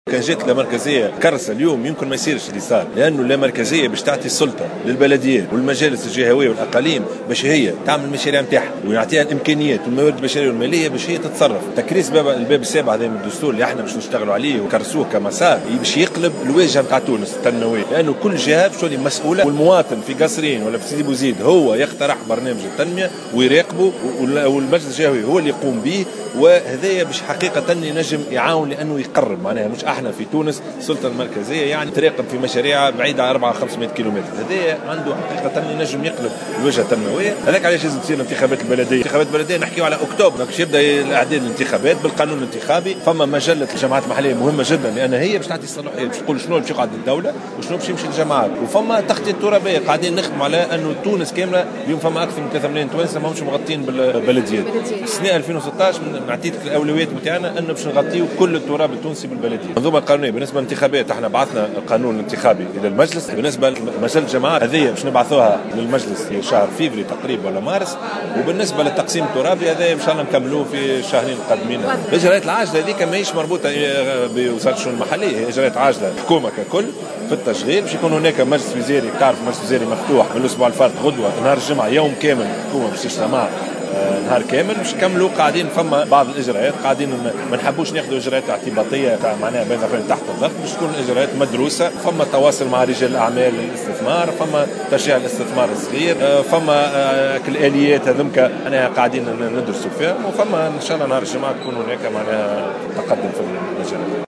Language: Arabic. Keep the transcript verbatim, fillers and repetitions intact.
كان جات المركزيه كرسه اليوم يمكن ما يصيرش اللي صار، لانه المركزيه باش تعطي السلطه للبلديات والمجالس الجهويه والاقاليم باش هي تعمل المشاريع نتاعها ويعطيها الامكانيات والموارد البشريه والماليه باش هي تتصرف. تكريس باب الباب السابع هذا من الدستور اللي احنا باش نشتغلوا عليه وكرسوه كمسار باش يقلب الواجهه نتاع تونس التنمويه، لانه كل جهه باش تولي مسؤوله، والمواطن في قصرين ولا في سيدي بوزيد هو يقترح برنامج التنميه ويراقبه، والمجلس الجهوي هو اللي يقوم به. وهذايا باش حقيقه ينجم يعاون لانه يقرب، معناها مش احنا في تونس السلطه المركزيه يعني تراقب في مشاريع بعيده أربعة خمسمائة كيلومتر، هذايا عنده حقيقه ينجم يقلب الوجهه التنمويه. هذاك علاش لازم تصير الانتخابات البلديه. الانتخابات البلديه نحكيو على اكتوبر باش يبدا الاعداد الانتخابات بالقانون الانتخابي. فما مجله الجماعات المحليه مهمه جدا لان هي باش تعطي الصلاحيه باش تقول شنو باش يقعد للدوله وشنو باش يمشي للجماعات. وفما تخطيط ترابيه قاعدين نخدموا على انه تونس كامله اليوم فما اكثر من ثلاثة ملايين توانسه ماهمش مغطين بالبلديات. السنه ألفين وستة عشر نعطيك الاولويات نتاعنا انه باش نغطيو كل التراب التونسي بالبلديه. المنظومه القانونيه بالنسبه للانتخابات احنا بعثنا القانون الانتخابي الى المجلس. بالنسبه لمجال الجماعات هذه باش نبعثوها للمجلس في شهر فيفري تقريبا ولا مارس. وبالنسبه للتقسيم الترابي هذا ان شاء الله نكملوه في الشهرين القادمين. الاجراءات العاجله هذيك ماهيش مربوطه بوزاره الشؤون المحليه، هي اجراءات عاجله الحكومه ككل في التشغيل. باش يكون هناك مجلس وزاري، تعرف مجلس وزاري مفتوح من الاسبوع الفارط غدوه نهار الجمعه يوم كامل الحكومه باش تجتمع نهار كامل باش نكملوا. قاعدين فما بعض الاجراءات قاعدين ما نحبوش ناخذوا اجراءات اعتباطيه تاع معناها بين تحت الضغط، باش تكون اجراءات مدروسه. فما تواصل مع رجال الاعمال الاستثمار، فما تشجيع الاستثمار الصغير، فما الاليات هذمك انا قاعدين ندرسوا فيها، وفما ان شاء الله نهار الجمعه تكون هناك معناها تقدم في المجال.